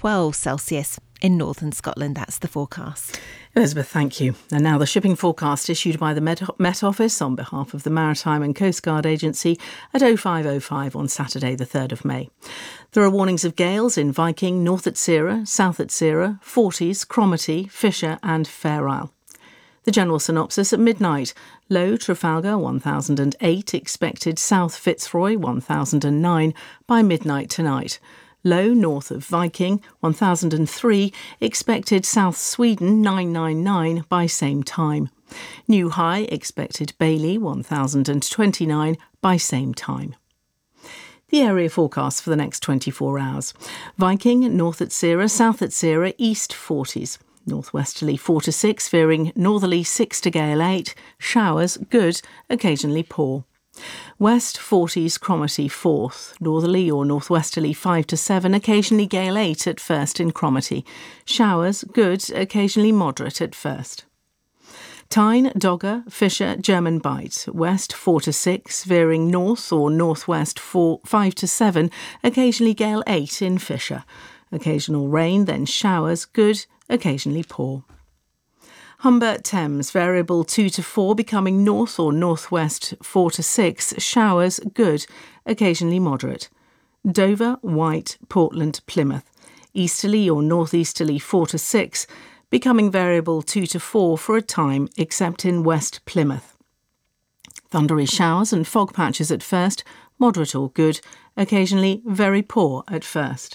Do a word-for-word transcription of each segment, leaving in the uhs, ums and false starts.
twelve Celsius. In northern Scotland, that's the forecast. Elizabeth, thank you. And now the shipping forecast issued by the Met, Met Office on behalf of the Maritime and Coast Guard Agency at oh five oh five on Saturday the third of May. There are warnings of gales in Viking, North Atsira, South Atsira, Forties, Cromarty, Fisher and Fair Isle. The general synopsis at midnight. Low Trafalgar one thousand eight, expected South Fitzroy one thousand nine by midnight tonight. Low north of Viking one thousand three, expected South Sweden nine ninety-nine by same time. New high expected Bailey one thousand twenty-nine by same time. The area forecast for the next twenty-four hours. Viking, North Atsira, South Atsira, East Forties. Northwesterly four to six, veering northerly six to gale eight. Showers, good, occasionally poor. West Forties, Cromarty fourth. Northerly or northwesterly five to seven, occasionally gale eight at first in Cromarty. Showers, good, occasionally moderate at first. Tyne, Dogger, Fisher, German Bight. West four to six, veering north or northwest four, five to seven, occasionally gale eight in Fisher. Occasional rain, then showers, good, occasionally poor. Humber, Thames, variable two to four, becoming north or northwest four to six, showers, good, occasionally moderate. Dover, White, Portland, Plymouth, easterly or northeasterly four to six, becoming variable two to four for a time, except in West Plymouth. Thundery showers and fog patches at first, moderate or good, occasionally very poor at first.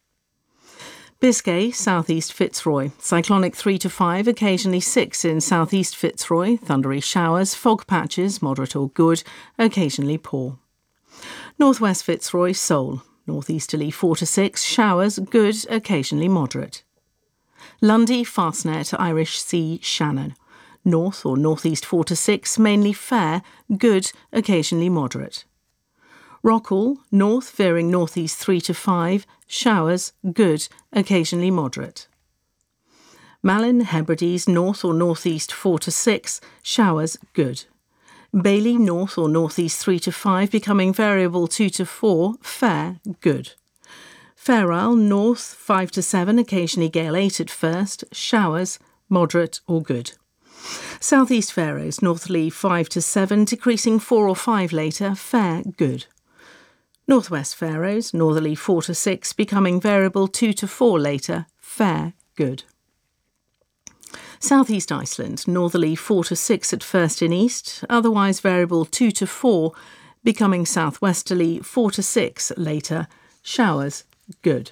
Biscay, southeast Fitzroy. Cyclonic three to five, occasionally six in southeast Fitzroy. Thundery showers, fog patches, moderate or good, occasionally poor. Northwest Fitzroy, Seoul. Northeasterly four to six, showers, good, occasionally moderate. Lundy, Fastnet, Irish Sea, Shannon. North or northeast four to six, mainly fair, good, occasionally moderate. Rockall, north, veering northeast three to five, showers, good, occasionally moderate. Malin, Hebrides, north or northeast four to six, showers, good. Bailey, north or northeast three to five, becoming variable two to four, fair, good. Fair Isle, north five to seven, occasionally gale eight at first, showers, moderate or good. Southeast Faroes, northerly five to seven, decreasing four or five later, fair, good. Northwest Faroes, northerly four to six, becoming variable two to four later, fair, good. Southeast Iceland, northerly four to six at first in east, otherwise variable two to four, becoming southwesterly four to six later, showers, good.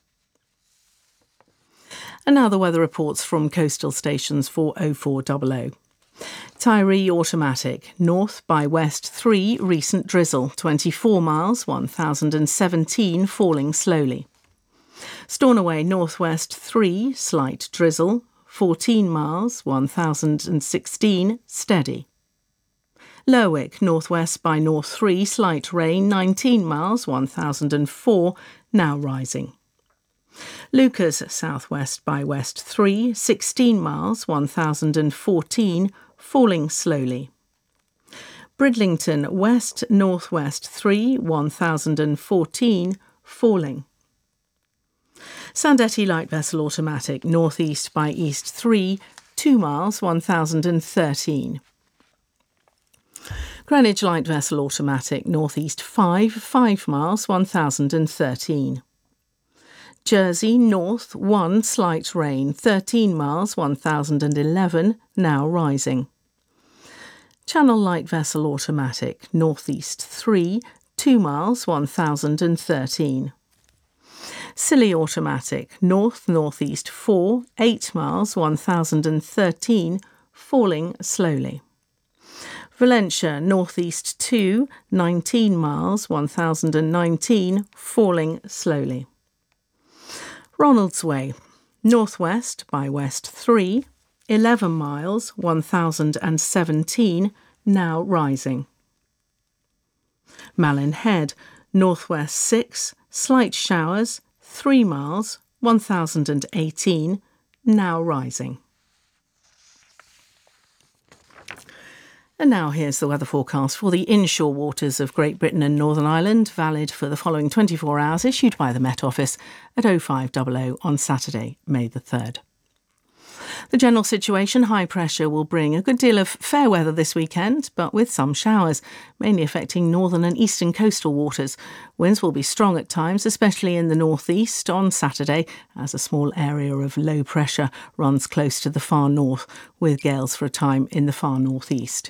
And now the weather reports from coastal stations for oh four hundred. Tyree automatic, north by west three, recent drizzle, twenty-four miles, one thousand seventeen, falling slowly. Stornoway northwest three, slight drizzle, fourteen miles, one thousand sixteen, steady. Lerwick northwest by north three, slight rain, nineteen miles, one thousand four, now rising. Lucas southwest by west three, sixteen miles, one thousand fourteen, falling slowly. Bridlington west northwest three, one thousand fourteen, falling. Sandetti light vessel automatic northeast by east three, two miles, one thousand thirteen. Greenwich light vessel automatic northeast five, five miles, one thousand thirteen. Jersey north one, slight rain, thirteen miles, one thousand eleven, now rising. Channel light vessel automatic northeast three, two miles, one thousand thirteen. Scilly automatic north northeast four, eight miles, one thousand thirteen, falling slowly. Valentia northeast two, nineteen miles, one thousand nineteen, falling slowly. Ronaldsway, northwest by west three, eleven miles, one thousand seventeen, now rising. Malin Head, northwest six, slight showers, three miles, one thousand eighteen, now rising. And now here's the weather forecast for the inshore waters of Great Britain and Northern Ireland, valid for the following twenty-four hours, issued by the Met Office at oh five hundred on Saturday, May the third. The general situation, high pressure, will bring a good deal of fair weather this weekend, but with some showers, mainly affecting northern and eastern coastal waters. Winds will be strong at times, especially in the northeast on Saturday, as a small area of low pressure runs close to the far north, with gales for a time in the far northeast.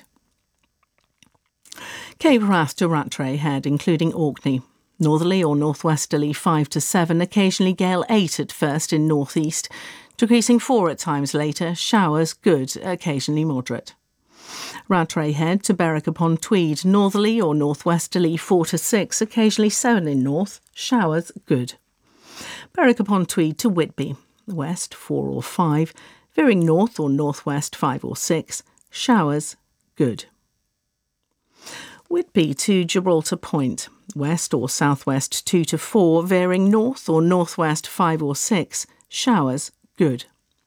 Cape Wrath to Rattray Head, including Orkney. Northerly or northwesterly five to seven, occasionally gale eight at first in northeast, decreasing four at times later, showers good, occasionally moderate. Rattray Head to Berwick upon Tweed, northerly or northwesterly four to six, occasionally seven in north, showers good. Berwick upon Tweed to Whitby, west four or five, veering north or northwest five or six, showers good. Whitby to Gibraltar Point, west or southwest two to four, veering north or northwest five or six, showers good.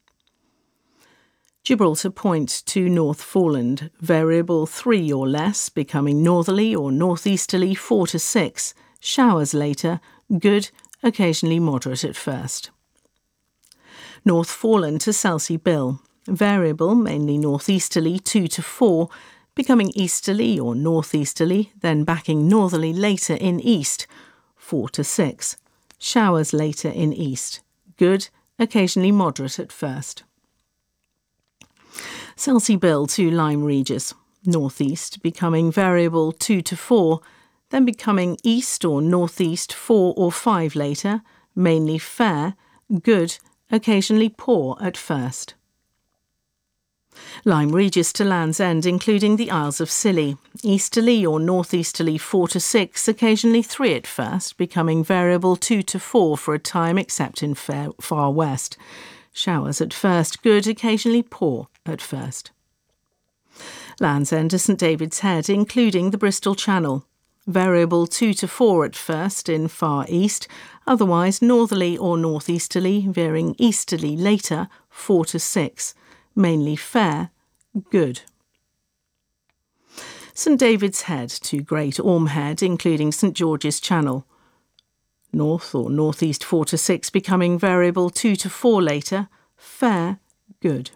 Gibraltar Point to North Foreland, variable three or less, becoming northerly or northeasterly four to six, showers later, good, occasionally moderate at first. North Foreland to Selsey Bill, variable mainly northeasterly two to four, becoming easterly or northeasterly, then backing northerly later in east, four to six. Showers later in east. Good, occasionally moderate at first. Selsey Bill to Lyme Regis, northeast, becoming variable two to four, then becoming east or northeast four or five later, mainly fair, good, occasionally poor at first. Lyme Regis to Land's End, including the Isles of Scilly, easterly or northeasterly four to six, occasionally three at first, becoming variable two to four for a time except in fair, far west. Showers at first good, occasionally poor at first. Land's End to St David's Head, including the Bristol Channel, variable two to four at first in far east, otherwise northerly or northeasterly, veering easterly later, four to six. Mainly fair, good. St David's Head to Great Orme Head, including St George's Channel. North or northeast four to six, becoming variable two to four later, fair, good.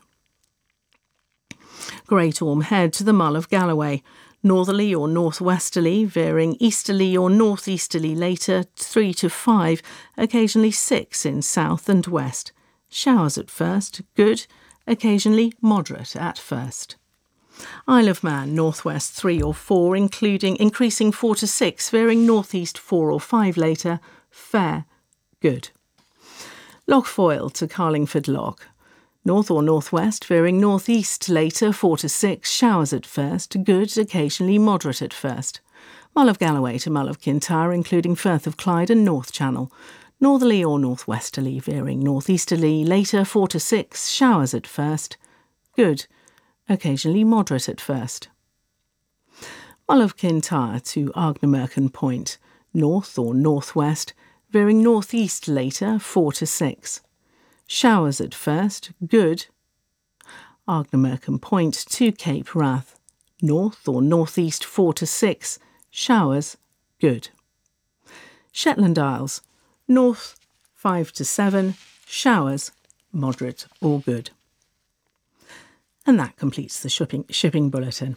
Great Orme Head to the Mull of Galloway. Northerly or northwesterly, veering easterly or northeasterly later, three to five, occasionally six in south and west. Showers at first, good, occasionally moderate at first. Isle of Man, northwest three or four, including increasing four to six, veering northeast four or five later, fair, good. Loch Foyle to Carlingford Loch, north or northwest, veering northeast later four to six, showers at first, good, occasionally moderate at first. Mull of Galloway to Mull of Kintyre, including Firth of Clyde and North Channel. Northerly or northwesterly, veering northeasterly later four to six, showers at first, good, occasionally moderate at first. Mull of Kintyre to Ardnamurchan Point, north or northwest, veering northeast later four to six. Showers at first, good. Ardnamurchan Point to Cape Wrath, north or northeast four to six, showers, good. Shetland Isles, north five to seven, showers, moderate or good. And that completes the shipping, shipping bulletin.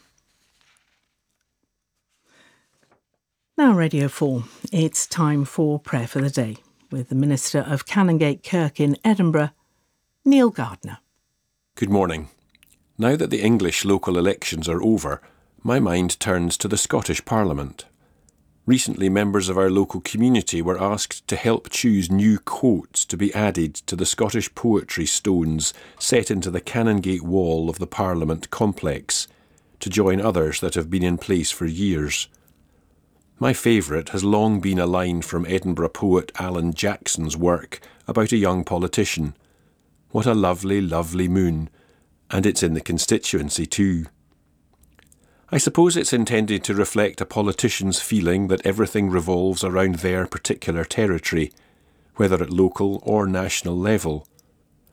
Now Radio four, it's time for Prayer for the Day with the Minister of Canongate Kirk in Edinburgh, Neil Gardner. Good morning. Now that the English local elections are over, my mind turns to the Scottish Parliament. Recently, members of our local community were asked to help choose new quotes to be added to the Scottish poetry stones set into the Canongate wall of the Parliament complex, to join others that have been in place for years. My favourite has long been a line from Edinburgh poet Alan Jackson's work about a young politician. What a lovely, lovely moon, and it's in the constituency too. I suppose it's intended to reflect a politician's feeling that everything revolves around their particular territory, whether at local or national level.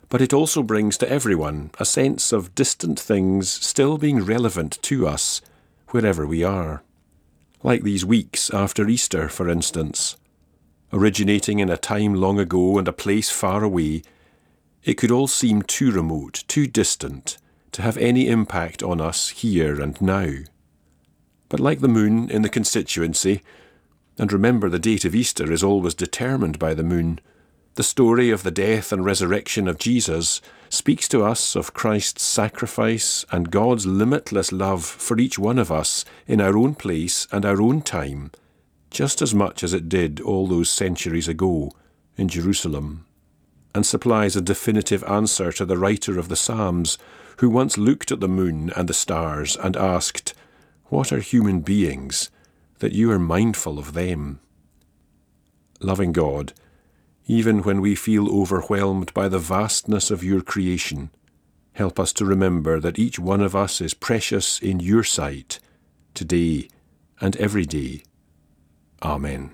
but it also brings to everyone a sense of distant things still being relevant to us wherever we are. Like these weeks after Easter, for instance. Originating in a time long ago and a place far away, it could all seem too remote, too distant, to have any impact on us here and now. But like the moon in the constituency, and remember the date of Easter is always determined by the moon, the story of the death and resurrection of Jesus speaks to us of Christ's sacrifice and God's limitless love for each one of us in our own place and our own time, just as much as it did all those centuries ago in Jerusalem, and supplies a definitive answer to the writer of the Psalms, who once looked at the moon and the stars and asked, "What are human beings, that you are mindful of them?" Loving God, even when we feel overwhelmed by the vastness of your creation, help us to remember that each one of us is precious in your sight, today and every day. Amen.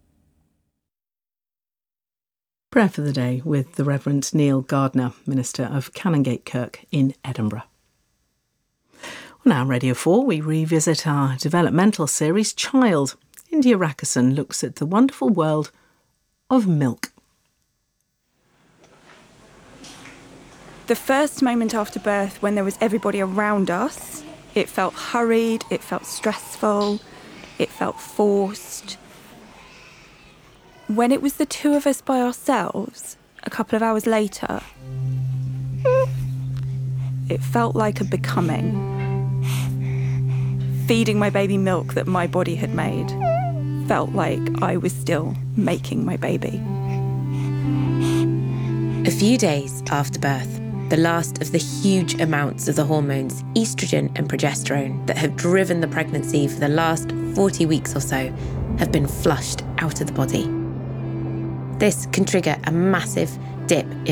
Prayer for the day with the Reverend Neil Gardner, Minister of Canongate Kirk in Edinburgh. Now on Radio four, we revisit our developmental series, Child. India Rakison looks at the wonderful world of milk. The first moment after birth, when there was everybody around us, it felt hurried, it felt stressful, it felt forced. When it was the two of us by ourselves, a couple of hours later, it felt like a becoming. Feeding my baby milk that my body had made felt like I was still making my baby. A few days after birth, the last of the huge amounts of the hormones estrogen and progesterone that have driven the pregnancy for the last forty weeks or so have been flushed out of the body. This can trigger a massive dip in